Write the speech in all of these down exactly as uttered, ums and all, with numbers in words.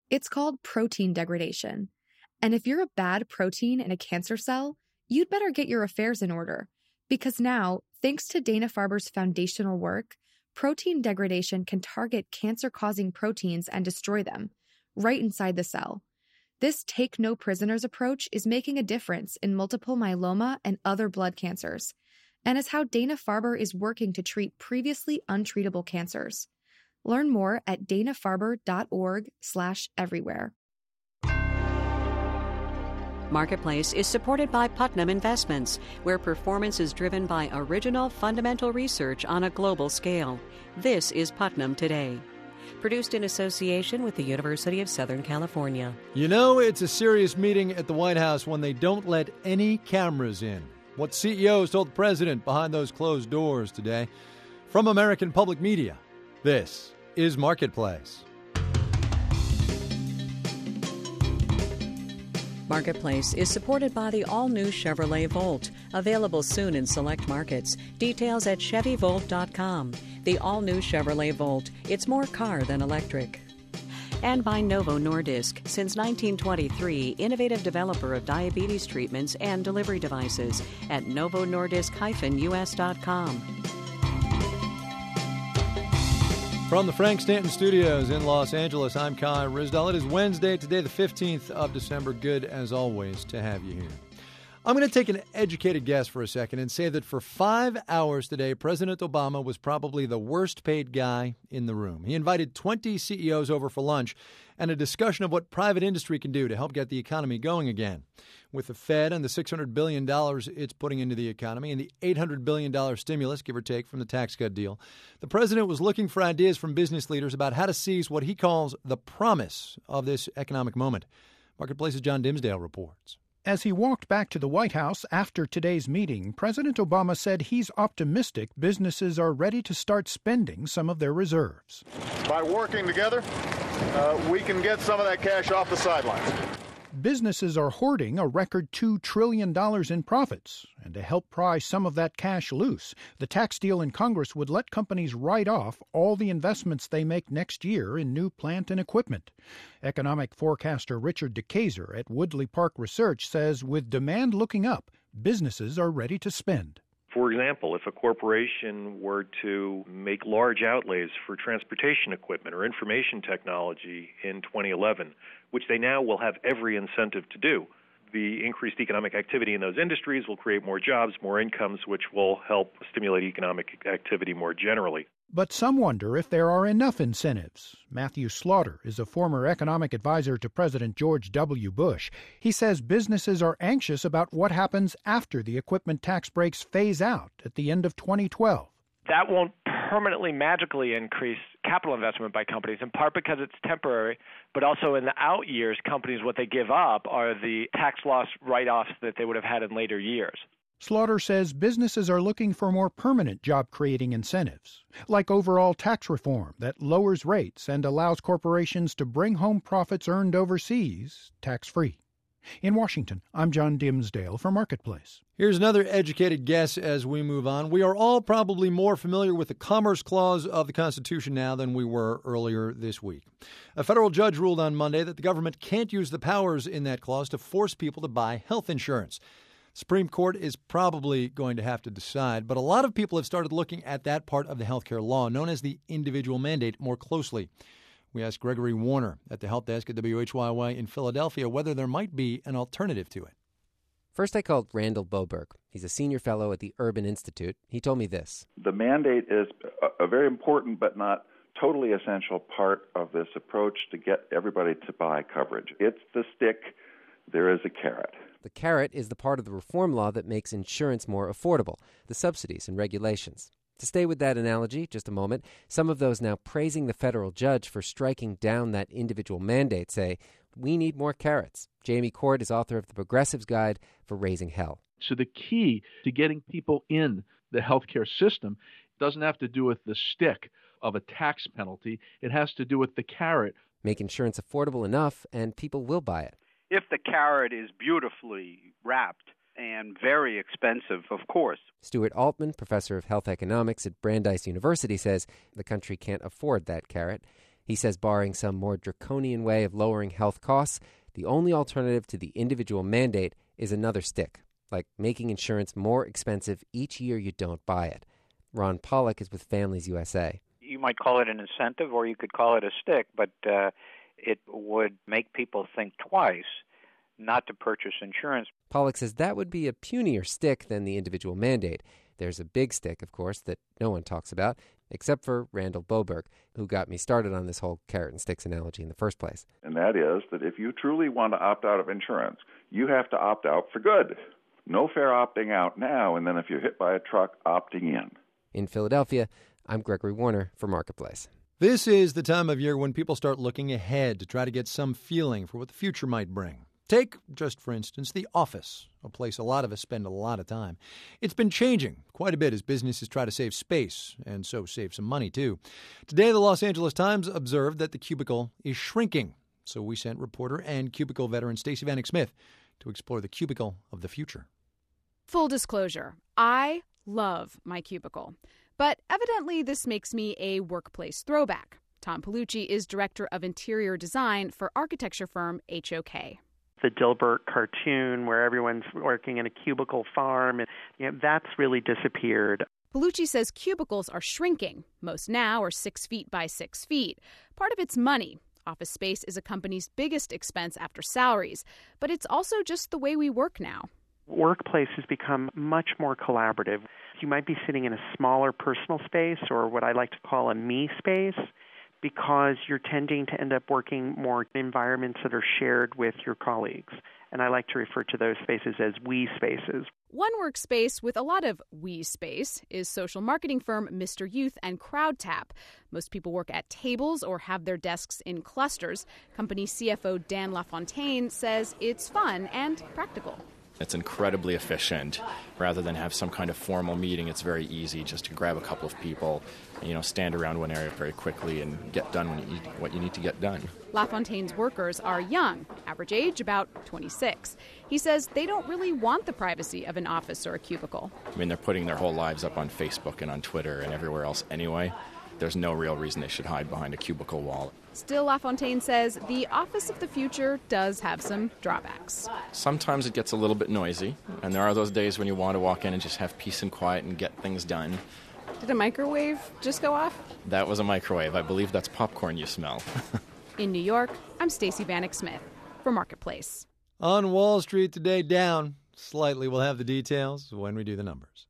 It's called protein degradation. And if you're a bad protein in a cancer cell, you'd better get your affairs in order. Because now, thanks to Dana-Farber's foundational work, protein degradation can target cancer-causing proteins and destroy them, right inside the cell. This take-no-prisoners approach is making a difference in multiple myeloma and other blood cancers, and is how Dana-Farber is working to treat previously untreatable cancers. Learn more at dana-farber.org slash everywhere. Marketplace is supported by Putnam Investments, where performance is driven by original fundamental research on a global scale. This is Putnam Today. Produced in association with the University of Southern California. You know, it's a serious meeting at the White House when they don't let any cameras in. What C E Os told the president behind those closed doors today. From American Public Media, this is Marketplace. Marketplace is supported by the all-new Chevrolet Volt, available soon in select markets. Details at chevy volt dot com. The all-new Chevrolet Volt. It's more car than electric. And by Novo Nordisk. Since nineteen twenty-three, innovative developer of diabetes treatments and delivery devices at novo nordisk dash u s dot com. From the Frank Stanton Studios in Los Angeles, I'm Kai Ryssdal. It is Wednesday, today the fifteenth of December. Good, as always, to have you here. I'm going to take an educated guess for a second and say that for five hours today, President Obama was probably the worst paid guy in the room. He invited twenty C E Os over for lunch and a discussion of what private industry can do to help get the economy going again. With the Fed and the six hundred billion dollars it's putting into the economy and the eight hundred billion dollars stimulus, give or take, from the tax cut deal, the president was looking for ideas from business leaders about how to seize what he calls the promise of this economic moment. Marketplace's John Dimsdale reports. As he walked back to the White House after today's meeting, President Obama said he's optimistic businesses are ready to start spending some of their reserves. By working together, uh, we can get some of that cash off the sidelines. Businesses are hoarding a record two trillion dollars in profits, and to help pry some of that cash loose, the tax deal in Congress would let companies write off all the investments they make next year in new plant and equipment. Economic forecaster Richard DeKayser at Woodley Park Research says with demand looking up, businesses are ready to spend. For example, if a corporation were to make large outlays for transportation equipment or information technology in twenty eleven, which they now will have every incentive to do, the increased economic activity in those industries will create more jobs, more incomes, which will help stimulate economic activity more generally. But some wonder if there are enough incentives. Matthew Slaughter is a former economic advisor to President George W. Bush. He says businesses are anxious about what happens after the equipment tax breaks phase out at the end of twenty twelve. That won't permanently, magically increase capital investment by companies, in part because it's temporary, but also in the out years, companies, what they give up are the tax loss write-offs that they would have had in later years. Slaughter says businesses are looking for more permanent job-creating incentives, like overall tax reform that lowers rates and allows corporations to bring home profits earned overseas tax-free. In Washington, I'm John Dimsdale for Marketplace. Here's another educated guess as we move on. We are all probably more familiar with the Commerce Clause of the Constitution now than we were earlier this week. A federal judge ruled on Monday that the government can't use the powers in that clause to force people to buy health insurance. Supreme Court is probably going to have to decide, but a lot of people have started looking at that part of the healthcare law, known as the individual mandate, more closely. We asked Gregory Warner at the help desk at W H Y Y in Philadelphia whether there might be an alternative to it. First, I called Randall Boberg. He's a senior fellow at the Urban Institute. He told me this. The mandate is a very important but not totally essential part of this approach to get everybody to buy coverage. It's the stick. There is a carrot. The carrot is the part of the reform law that makes insurance more affordable, the subsidies and regulations. To stay with that analogy, just a moment, some of those now praising the federal judge for striking down that individual mandate say, we need more carrots. Jamie Court is author of The Progressive's Guide for Raising Hell. So the key to getting people in the healthcare system doesn't have to do with the stick of a tax penalty. It has to do with the carrot. Make insurance affordable enough, and people will buy it. If the carrot is beautifully wrapped and very expensive, of course. Stuart Altman, professor of health economics at Brandeis University, says the country can't afford that carrot. He says barring some more draconian way of lowering health costs, the only alternative to the individual mandate is another stick, like making insurance more expensive each year you don't buy it. Ron Pollock is with Families U S A. You might call it an incentive or you could call it a stick, but uh, it would make people think twice not to purchase insurance. Pollock says that would be a punier stick than the individual mandate. There's a big stick, of course, that no one talks about, except for Randall Boberg, who got me started on this whole carrot and sticks analogy in the first place. And that is that if you truly want to opt out of insurance, you have to opt out for good. No fair opting out now, and then if you're hit by a truck, opting in. In Philadelphia, I'm Gregory Warner for Marketplace. This is the time of year when people start looking ahead to try to get some feeling for what the future might bring. Take, just for instance, The Office, a place a lot of us spend a lot of time. It's been changing quite a bit as businesses try to save space, and so save some money, too. Today, the Los Angeles Times observed that the cubicle is shrinking. So we sent reporter and cubicle veteran Stacey Vanek Smith to explore the cubicle of the future. Full disclosure, I love my cubicle. But evidently this makes me a workplace throwback. Tom Palucci is director of interior design for architecture firm H O K. The Dilbert cartoon where everyone's working in a cubicle farm, and you know, that's really disappeared. Palucci says cubicles are shrinking. Most now are six feet by six feet. Part of it's money. Office space is a company's biggest expense after salaries, but it's also just the way we work now. Workplace has become much more collaborative. You might be sitting in a smaller personal space, or what I like to call a me space, because you're tending to end up working more in environments that are shared with your colleagues. And I like to refer to those spaces as we spaces. One workspace with a lot of we space is social marketing firm Mister Youth and CrowdTap. Most people work at tables or have their desks in clusters. Company C F O Dan LaFontaine says it's fun and practical. It's incredibly efficient. Rather than have some kind of formal meeting, it's very easy just to grab a couple of people, you know, stand around one area very quickly and get done when you need, what you need to get done. LaFontaine's workers are young, average age about twenty-six. He says they don't really want the privacy of an office or a cubicle. I mean, they're putting their whole lives up on Facebook and on Twitter and everywhere else anyway. There's no real reason they should hide behind a cubicle wall. Still, LaFontaine says the office of the future does have some drawbacks. Sometimes it gets a little bit noisy, and there are those days when you want to walk in and just have peace and quiet and get things done. Did a microwave just go off? That was a microwave. I believe that's popcorn you smell. In New York, I'm Stacey Vanek Smith for Marketplace. On Wall Street today, down slightly. We'll have the details when we do the numbers.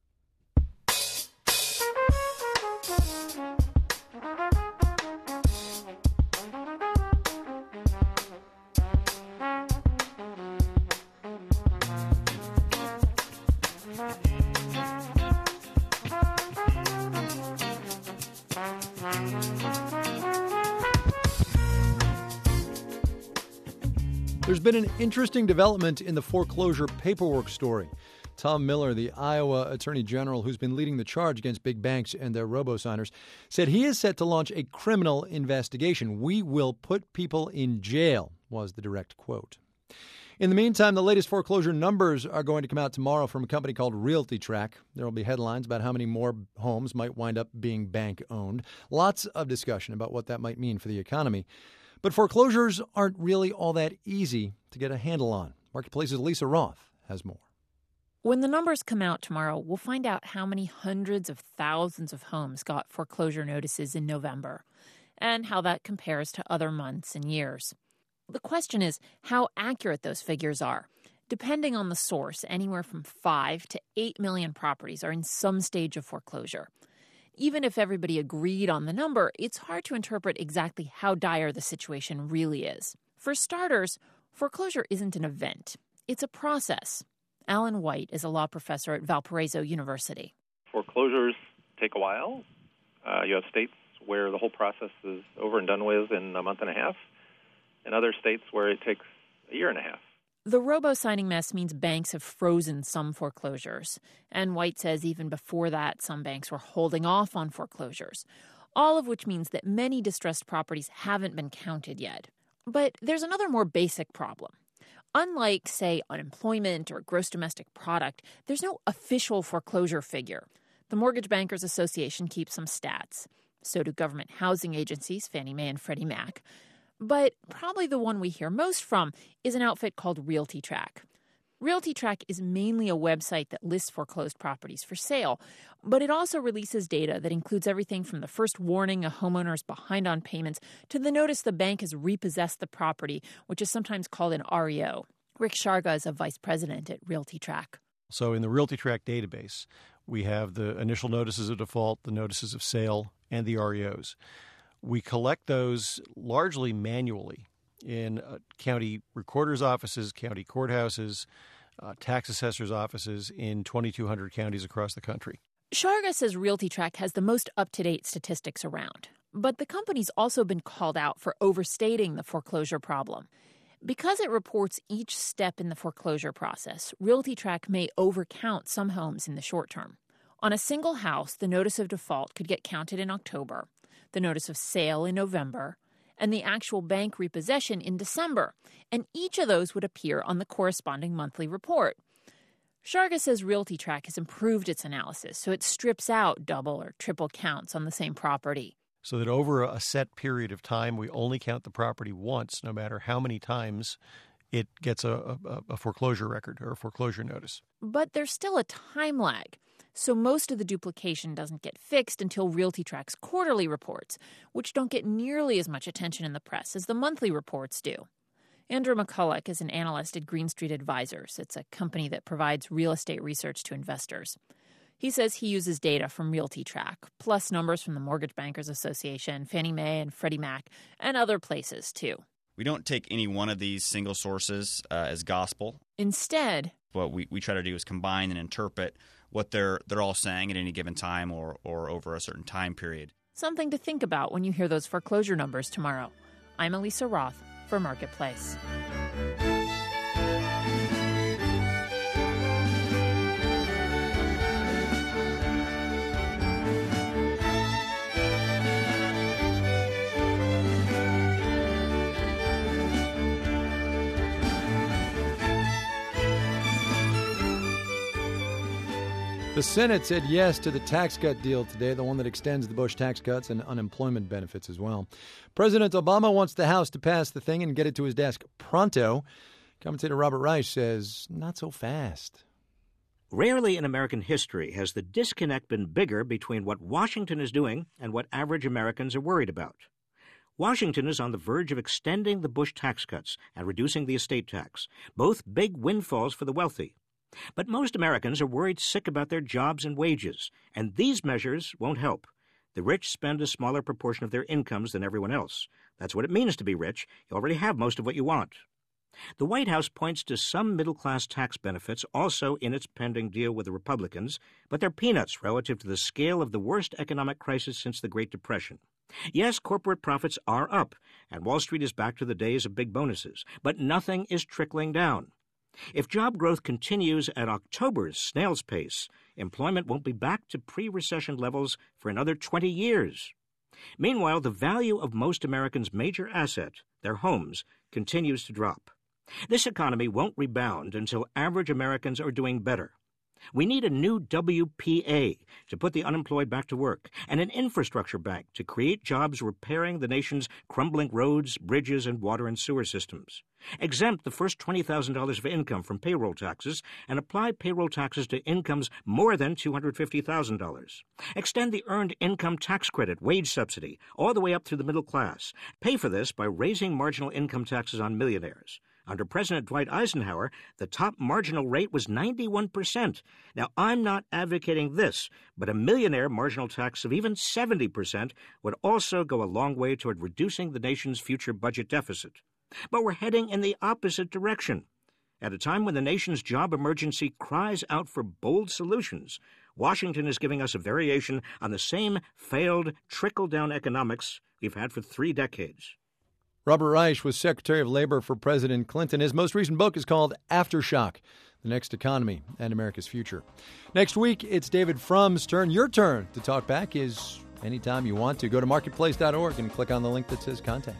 There's been an interesting development in the foreclosure paperwork story. Tom Miller, the Iowa Attorney General who's been leading the charge against big banks and their robo-signers, said he is set to launch a criminal investigation. "We will put people in jail," was the direct quote. In the meantime, the latest foreclosure numbers are going to come out tomorrow from a company called RealtyTrack. There will be headlines about how many more homes might wind up being bank-owned. Lots of discussion about what that might mean for the economy. But foreclosures aren't really all that easy to get a handle on. Marketplace's Lisa Roth has more. When the numbers come out tomorrow, we'll find out how many hundreds of thousands of homes got foreclosure notices in November, and how that compares to other months and years. The question is how accurate those figures are. Depending on the source, anywhere from five to eight million properties are in some stage of foreclosure. Even if everybody agreed on the number, it's hard to interpret exactly how dire the situation really is. For starters, foreclosure isn't an event. It's a process. Alan White is a law professor at Valparaiso University. Foreclosures take a while. Uh, you have states where the whole process is over and done with in a month and a half, and other states where it takes a year and a half. The robo-signing mess means banks have frozen some foreclosures. And White says even before that, some banks were holding off on foreclosures. All of which means that many distressed properties haven't been counted yet. But there's another more basic problem. Unlike, say, unemployment or gross domestic product, there's no official foreclosure figure. The Mortgage Bankers Association keeps some stats. So do government housing agencies, Fannie Mae and Freddie Mac. But probably the one we hear most from is an outfit called RealtyTrack. RealtyTrack is mainly a website that lists foreclosed properties for sale, but it also releases data that includes everything from the first warning a homeowner is behind on payments to the notice the bank has repossessed the property, which is sometimes called an R E O. Rick Sharga is a vice president at RealtyTrack. So in the RealtyTrack database, we have the initial notices of default, the notices of sale, and the R E Os. We collect those largely manually in uh, county recorders' offices, county courthouses, uh, tax assessors' offices in twenty-two hundred counties across the country. Sharga says RealtyTrack has the most up-to-date statistics around. But the company's also been called out for overstating the foreclosure problem. Because it reports each step in the foreclosure process, RealtyTrack may overcount some homes in the short term. On a single house, the notice of default could get counted in October, the notice of sale in November, and the actual bank repossession in December, and each of those would appear on the corresponding monthly report. Sharga says RealtyTrack has improved its analysis, so it strips out double or triple counts on the same property. So that over a set period of time, we only count the property once, no matter how many times it gets a, a, a foreclosure record or a foreclosure notice. But there's still a time lag. So most of the duplication doesn't get fixed until RealtyTrack's quarterly reports, which don't get nearly as much attention in the press as the monthly reports do. Andrew McCulloch is an analyst at Green Street Advisors. It's a company that provides real estate research to investors. He says he uses data from RealtyTrack, plus numbers from the Mortgage Bankers Association, Fannie Mae and Freddie Mac, and other places, too. We don't take any one of these single sources uh, as gospel. Instead, what we, we try to do is combine and interpret what they're they're all saying at any given time or, or over a certain time period. Something to think about when you hear those foreclosure numbers tomorrow. I'm Elisa Roth for Marketplace. The Senate said yes to the tax cut deal today, the one that extends the Bush tax cuts and unemployment benefits as well. President Obama wants the House to pass the thing and get it to his desk pronto. Commentator Robert Reich says not so fast. Rarely in American history has the disconnect been bigger between what Washington is doing and what average Americans are worried about. Washington is on the verge of extending the Bush tax cuts and reducing the estate tax, both big windfalls for the wealthy. But most Americans are worried sick about their jobs and wages, and these measures won't help. The rich spend a smaller proportion of their incomes than everyone else. That's what it means to be rich. You already have most of what you want. The White House points to some middle-class tax benefits also in its pending deal with the Republicans, but they're peanuts relative to the scale of the worst economic crisis since the Great Depression. Yes, corporate profits are up, and Wall Street is back to the days of big bonuses, but nothing is trickling down. If job growth continues at October's snail's pace, employment won't be back to pre-recession levels for another twenty years. Meanwhile, the value of most Americans' major asset, their homes, continues to drop. This economy won't rebound until average Americans are doing better. We need a new W P A to put the unemployed back to work, and an infrastructure bank to create jobs repairing the nation's crumbling roads, bridges, and water and sewer systems. Exempt the first twenty thousand dollars of income from payroll taxes and apply payroll taxes to incomes more than two hundred fifty thousand dollars. Extend the Earned Income Tax Credit wage subsidy all the way up through the middle class. Pay for this by raising marginal income taxes on millionaires. Under President Dwight Eisenhower, the top marginal rate was ninety-one percent. Now, I'm not advocating this, but a millionaire marginal tax of even seventy percent would also go a long way toward reducing the nation's future budget deficit. But we're heading in the opposite direction. At a time when the nation's job emergency cries out for bold solutions, Washington is giving us a variation on the same failed trickle-down economics we've had for three decades. Robert Reich was Secretary of Labor for President Clinton. His most recent book is called Aftershock, The Next Economy and America's Future. Next week, it's David Frum's turn. Your turn to talk back is anytime you want to. Go to marketplace dot org and click on the link that says Contact.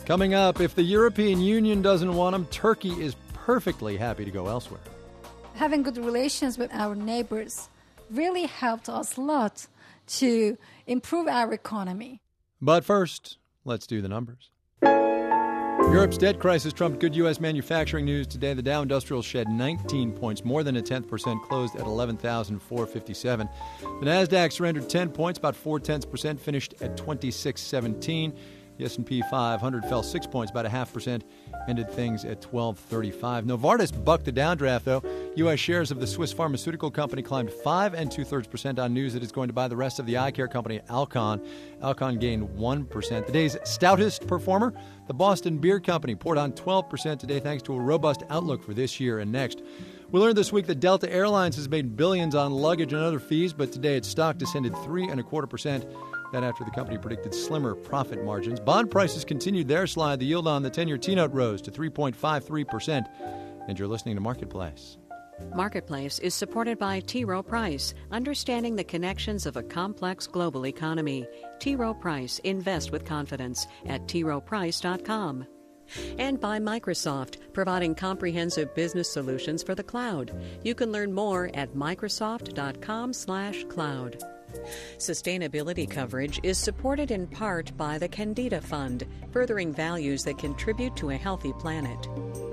Coming up, if the European Union doesn't want them, Turkey is perfectly happy to go elsewhere. Having good relations with our neighbors really helped us a lot to improve our economy. But first, let's do the numbers. Europe's debt crisis trumped good U S manufacturing news today. The Dow Industrial shed nineteen points, more than a tenth percent, closed at eleven thousand four hundred fifty-seven. The Nasdaq surrendered ten points, about four tenths percent, finished at twenty-six seventeen. The S and P five hundred fell six points, about a half percent, ended things at twelve thirty-five. Novartis bucked the downdraft, though. U S shares of the Swiss pharmaceutical company climbed five and two-thirds percent on news that it's going to buy the rest of the eye care company Alcon. Alcon gained one percent. The day's stoutest performer, the Boston Beer Company, poured on twelve percent today thanks to a robust outlook for this year and next. We learned this week that Delta Airlines has made billions on luggage and other fees, but today its stock descended three and a quarter percent. That after the company predicted slimmer profit margins. Bond prices continued their slide. The yield on the ten-year T-note rose to three point five three percent. And you're listening to Marketplace. Marketplace is supported by T. Rowe Price, understanding the connections of a complex global economy. T. Rowe Price, invest with confidence at t rowe price dot com. And by Microsoft, providing comprehensive business solutions for the cloud. You can learn more at microsoft dot com slash cloud. Sustainability coverage is supported in part by the Candida Fund, furthering values that contribute to a healthy planet.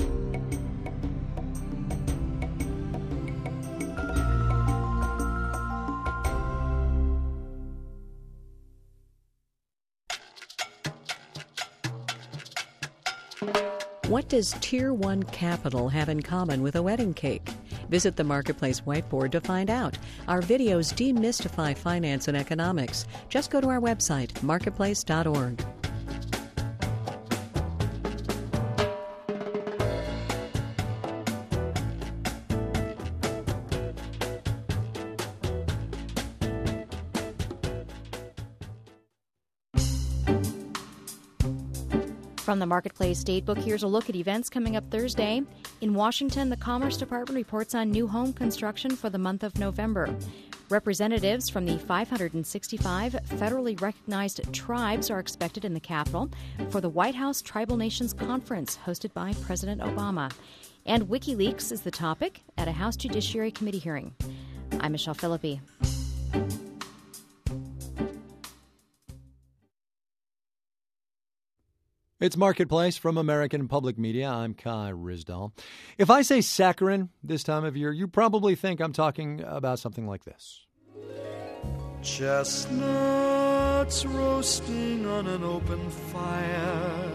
What does Tier one Capital have in common with a wedding cake? Visit the Marketplace whiteboard to find out. Our videos demystify finance and economics. Just go to our website, marketplace dot org. From the Marketplace Datebook, here's a look at events coming up Thursday. In Washington, the Commerce Department reports on new home construction for the month of November. Representatives from the five hundred sixty-five federally recognized tribes are expected in the Capitol for the White House Tribal Nations Conference hosted by President Obama. And WikiLeaks is the topic at a House Judiciary Committee hearing. I'm Michelle Philippi. It's Marketplace from American Public Media. I'm Kai Ryssdal. If I say saccharin this time of year, you probably think I'm talking about something like this. Chestnuts roasting on an open fire.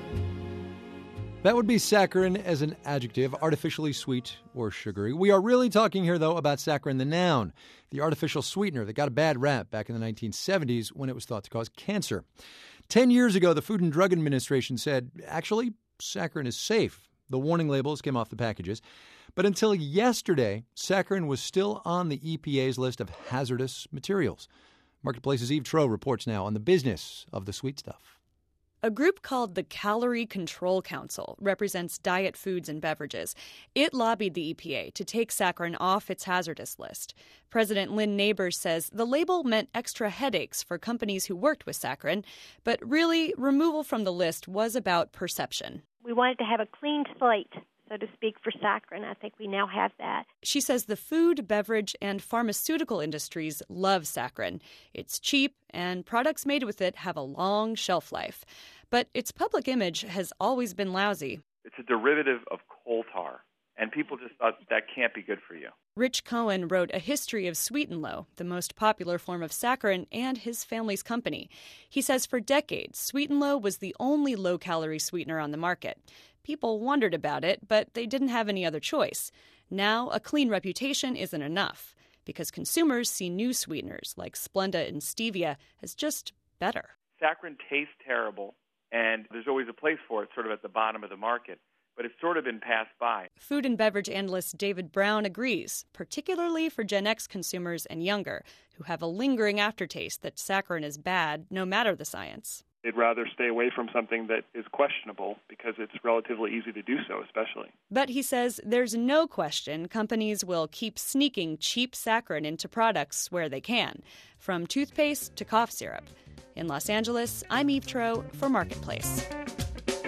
That would be saccharin as an adjective, artificially sweet or sugary. We are really talking here, though, about saccharin, the noun, the artificial sweetener that got a bad rap back in the nineteen seventies when it was thought to cause cancer. Ten years ago, the Food and Drug Administration said, actually, saccharin is safe. The warning labels came off the packages. But until yesterday, saccharin was still on the E P A's list of hazardous materials. Marketplace's Eve Troeh reports now on the business of the sweet stuff. A group called the Calorie Control Council represents diet foods and beverages. It lobbied the E P A to take saccharin off its hazardous list. President Lynn Neighbors says the label meant extra headaches for companies who worked with saccharin, but really, removal from the list was about perception. We wanted to have a clean slate, so to speak, for saccharin. I think we now have that. She says the food, beverage, and pharmaceutical industries love saccharin. It's cheap, and products made with it have a long shelf life. But its public image has always been lousy. It's a derivative of coal tar, and people just thought that can't be good for you. Rich Cohen wrote A History of Sweet and Low, the most popular form of saccharin, and his family's company. He says for decades, Sweet and Low was the only low-calorie sweetener on the market. People wondered about it, but they didn't have any other choice. Now, a clean reputation isn't enough, because consumers see new sweeteners like Splenda and Stevia as just better. Saccharin tastes terrible, and there's always a place for it sort of at the bottom of the market, but it's sort of been passed by. Food and beverage analyst David Brown agrees, particularly for Gen X consumers and younger, who have a lingering aftertaste that saccharin is bad, no matter the science. They'd rather stay away from something that is questionable because it's relatively easy to do so, especially. But he says there's no question companies will keep sneaking cheap saccharin into products where they can, from toothpaste to cough syrup. In Los Angeles, I'm Eve Troeh for Marketplace.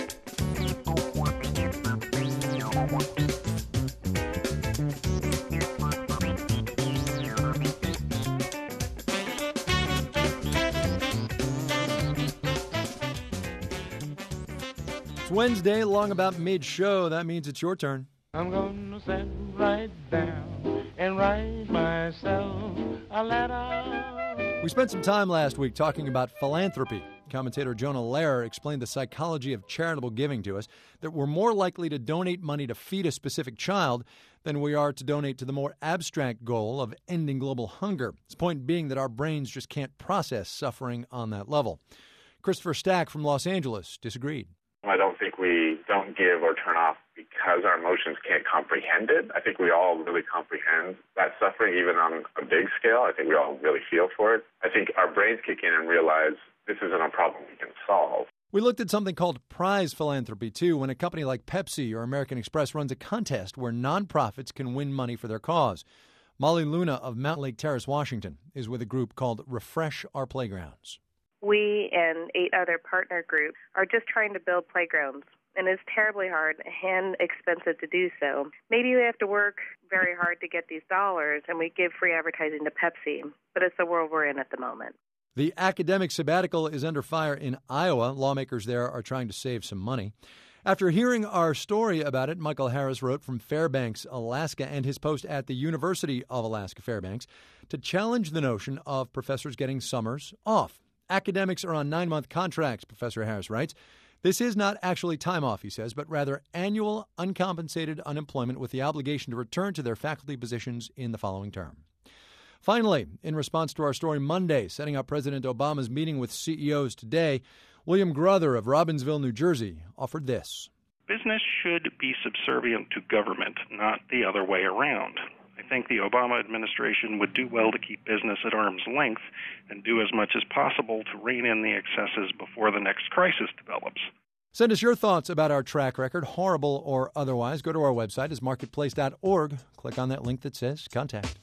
Wednesday, long about mid-show. That means it's your turn. I'm gonna sit right down and write myself a letter. We spent some time last week talking about philanthropy. Commentator Jonah Lehrer explained the psychology of charitable giving to us, that we're more likely to donate money to feed a specific child than we are to donate to the more abstract goal of ending global hunger. His point being that our brains just can't process suffering on that level. Christopher Stack from Los Angeles disagreed. I don't think we don't give or turn off because our emotions can't comprehend it. I think we all really comprehend that suffering, even on a big scale. I think we all really feel for it. I think our brains kick in and realize this isn't a problem we can solve. We looked at something called prize philanthropy, too, when a company like Pepsi or American Express runs a contest where nonprofits can win money for their cause. Molly Luna of Mount Lake Terrace, Washington, is with a group called Refresh Our Playgrounds. We and eight other partner groups are just trying to build playgrounds, and it's terribly hard and expensive to do so. Maybe we have to work very hard to get these dollars, and we give free advertising to Pepsi, but it's the world we're in at the moment. The academic sabbatical is under fire in Iowa. Lawmakers there are trying to save some money. After hearing our story about it, Michael Harris wrote from Fairbanks, Alaska, and his post at the University of Alaska Fairbanks to challenge the notion of professors getting summers off. Academics are on nine-month contracts, Professor Harris writes. This is not actually time off, he says, but rather annual uncompensated unemployment with the obligation to return to their faculty positions in the following term. Finally, in response to our story Monday, setting up President Obama's meeting with C E Os today, William Grother of Robbinsville, New Jersey, offered this. Business should be subservient to government, not the other way around. I think the Obama administration would do well to keep business at arm's length and do as much as possible to rein in the excesses before the next crisis develops. Send us your thoughts about our track record, horrible or otherwise. Go to our website, is marketplace dot org. Click on that link that says Contact.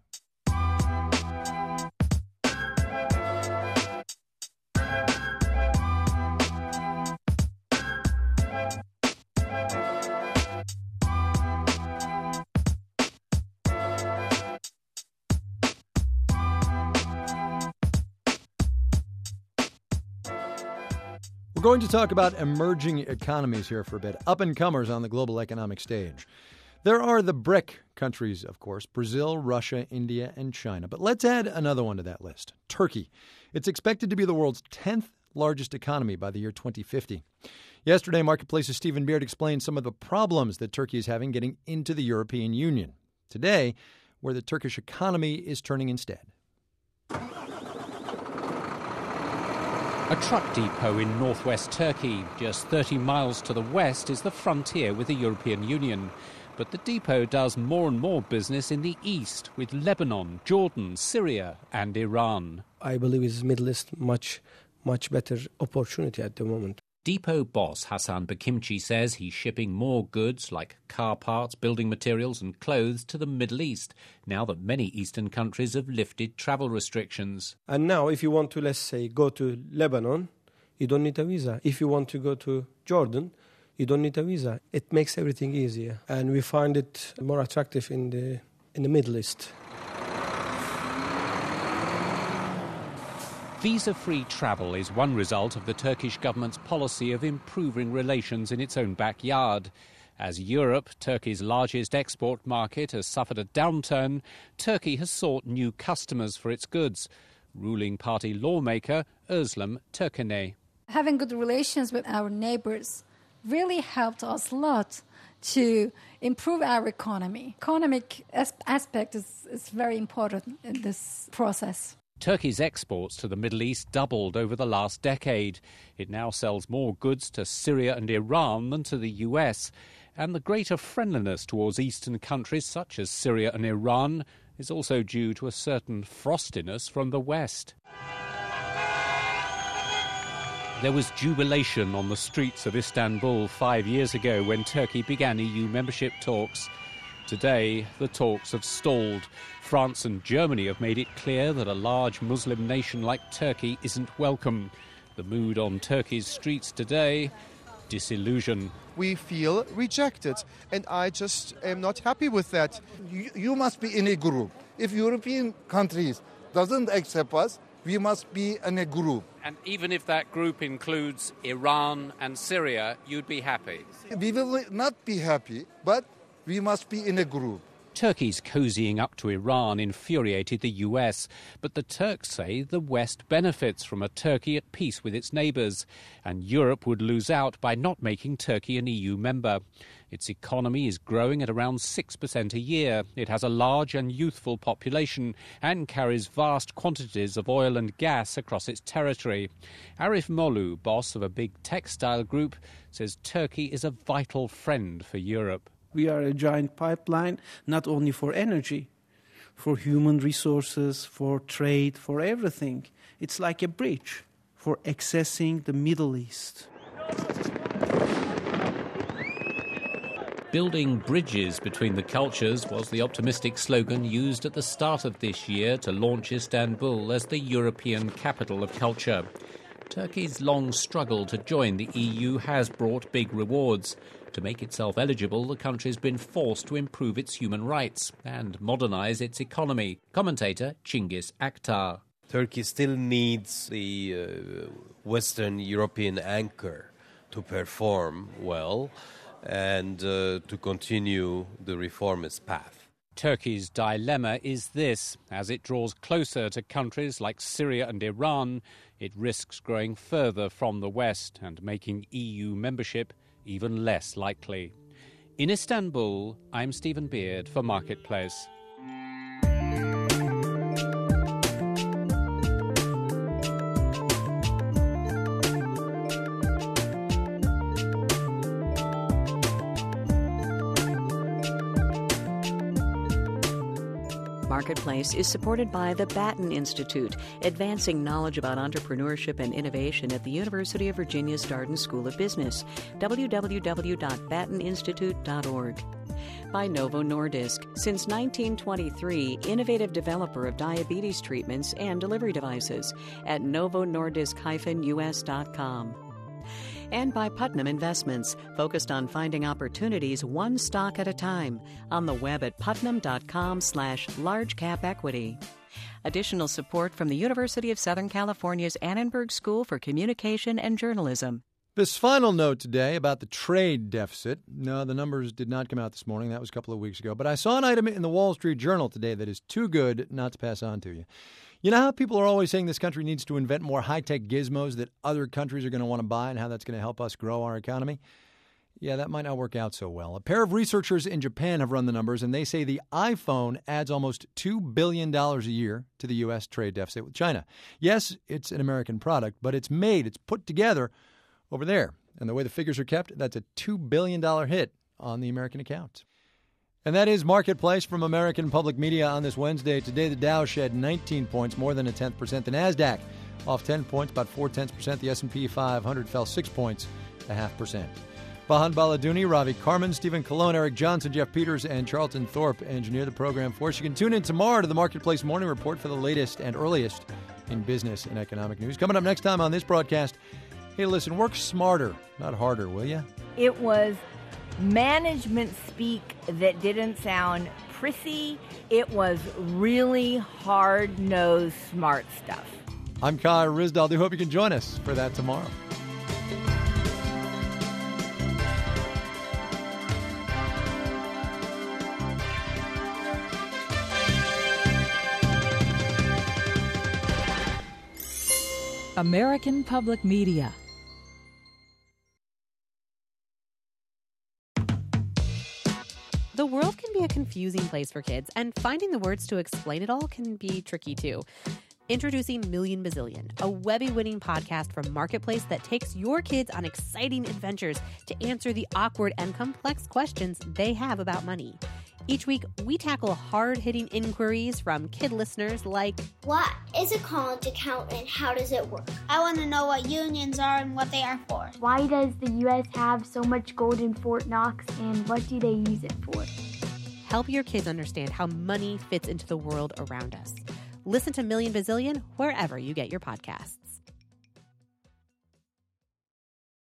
We're going to talk about emerging economies here for a bit, up-and-comers on the global economic stage. There are the BRIC countries, of course, Brazil, Russia, India, and China. But let's add another one to that list, Turkey. It's expected to be the world's tenth largest economy by the year twenty fifty. Yesterday, Marketplace's Stephen Beard explained some of the problems that Turkey is having getting into the European Union. Today, where the Turkish economy is turning instead. A truck depot in northwest Turkey, just thirty miles to the west, is the frontier with the European Union. But the depot does more and more business in the east with Lebanon, Jordan, Syria and Iran. I believe it's Middle East much, much better opportunity at the moment. Depot boss Hassan Bakimci says he's shipping more goods like car parts, building materials and clothes to the Middle East, now that many eastern countries have lifted travel restrictions. And now if you want to, let's say, go to Lebanon, you don't need a visa. If you want to go to Jordan, you don't need a visa. It makes everything easier. And we find it more attractive in the in the Middle East. Visa-free travel is one result of the Turkish government's policy of improving relations in its own backyard. As Europe, Turkey's largest export market, has suffered a downturn, Turkey has sought new customers for its goods. Ruling party lawmaker Özlem Türkener. Having good relations with our neighbors really helped us a lot to improve our economy. Economic as- aspect is, is very important in this process. Turkey's exports to the Middle East doubled over the last decade. It now sells more goods to Syria and Iran than to the U S. And the greater friendliness towards eastern countries such as Syria and Iran is also due to a certain frostiness from the West. There was jubilation on the streets of Istanbul five years ago when Turkey began E U membership talks. Today, the talks have stalled. France and Germany have made it clear that a large Muslim nation like Turkey isn't welcome. The mood on Turkey's streets today, disillusion. We feel rejected, and I just am not happy with that. You, you must be in a group. If European countries doesn't accept us, we must be in a group. And even if that group includes Iran and Syria, you'd be happy? We will not be happy, but we must be in a group. Turkey's cozying up to Iran infuriated the U S, but the Turks say the West benefits from a Turkey at peace with its neighbours, and Europe would lose out by not making Turkey an E U member. Its economy is growing at around six percent a year. It has a large and youthful population and carries vast quantities of oil and gas across its territory. Arif Molu, boss of a big textile group, says Turkey is a vital friend for Europe. We are a giant pipeline, not only for energy, for human resources, for trade, for everything. It's like a bridge for accessing the Middle East. Building bridges between the cultures was the optimistic slogan used at the start of this year to launch Istanbul as the European capital of culture. Turkey's long struggle to join the E U has brought big rewards. To make itself eligible, the country's been forced to improve its human rights and modernise its economy. Commentator Cengiz Aktar. Turkey still needs the uh, Western European anchor to perform well and uh, to continue the reformist path. Turkey's dilemma is this. As it draws closer to countries like Syria and Iran, it risks growing further from the West and making E U membership even less likely. In Istanbul, I'm Stephen Beard for Marketplace. Marketplace is supported by the Batten Institute, advancing knowledge about entrepreneurship and innovation at the University of Virginia's Darden School of Business. w w w dot batten institute dot org. By Novo Nordisk, since nineteen twenty-three, innovative developer of diabetes treatments and delivery devices at novo nordisk dash u s dot com. And by Putnam Investments, focused on finding opportunities one stock at a time, on the web at putnam.com slash large cap equity. Additional support from the University of Southern California's Annenberg School for Communication and Journalism. This final note today about the trade deficit. No, the numbers did not come out this morning. That was a couple of weeks ago. But I saw an item in the Wall Street Journal today that is too good not to pass on to you. You know how people are always saying this country needs to invent more high-tech gizmos that other countries are going to want to buy and how that's going to help us grow our economy? Yeah, that might not work out so well. A pair of researchers in Japan have run the numbers, and they say the iPhone adds almost two billion dollars a year to the U S trade deficit with China. Yes, it's an American product, but it's made, it's put together over there. And the way the figures are kept, that's a two billion dollars hit on the American account. And that is Marketplace from American Public Media on this Wednesday. Today, the Dow shed nineteen points, more than a tenth percent. The NASDAQ off ten points, about four-tenths percent. The S and P five hundred fell six points, a half percent. Vahan Baladuni, Ravi Carmen, Stephen Colon, Eric Johnson, Jeff Peters, and Charlton Thorpe engineer the program for us. You can tune in tomorrow to the Marketplace Morning Report for the latest and earliest in business and economic news. Coming up next time on this broadcast, hey, listen, work smarter, not harder, will you? It was management speak that didn't sound prissy. It was really hard-nosed, smart stuff. I'm Kai Ryssdal. I do hope you can join us for that tomorrow. American Public Media. The world can be a confusing place for kids, and finding the words to explain it all can be tricky too. Introducing Million Bazillion, a Webby-winning podcast from Marketplace that takes your kids on exciting adventures to answer the awkward and complex questions they have about money. Each week, we tackle hard-hitting inquiries from kid listeners like, what is a college account and how does it work? I want to know what unions are and what they are for. Why does the U S have so much gold in Fort Knox and what do they use it for? Help your kids understand how money fits into the world around us. Listen to Million Bazillion wherever you get your podcasts.